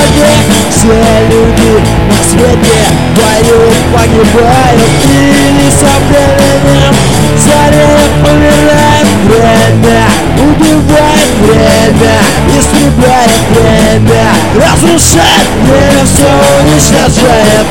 свободе. Все люди на свете поют, погибают или со временем стареют, умирает время, убивает время, истребляет время, разрушает время, все уничтожает.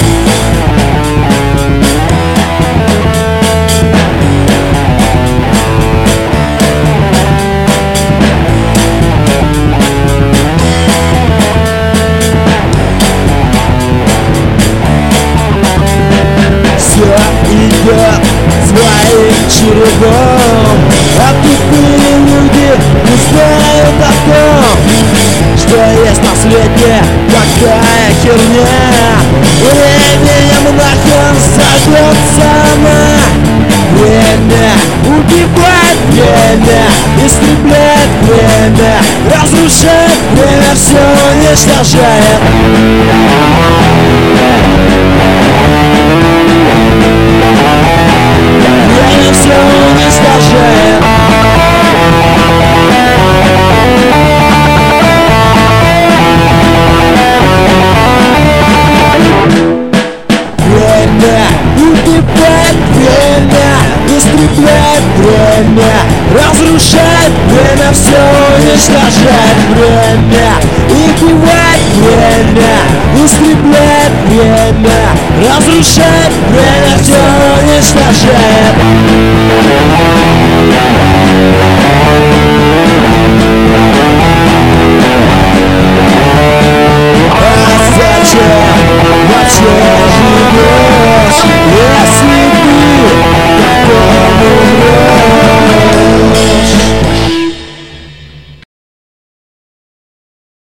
Все идет своим чередом, а тупые люди не знают о том, что есть на свете такая херня. Временем нахер зовет сама. Время убивает время, истребляет время, разрушает время, все уничтожает. Время все уничтожает. Время убивает время, истребляет время, разрушает время, все уничтожает. Время убивает время, истребляет время, разрушает время, все уничтожает.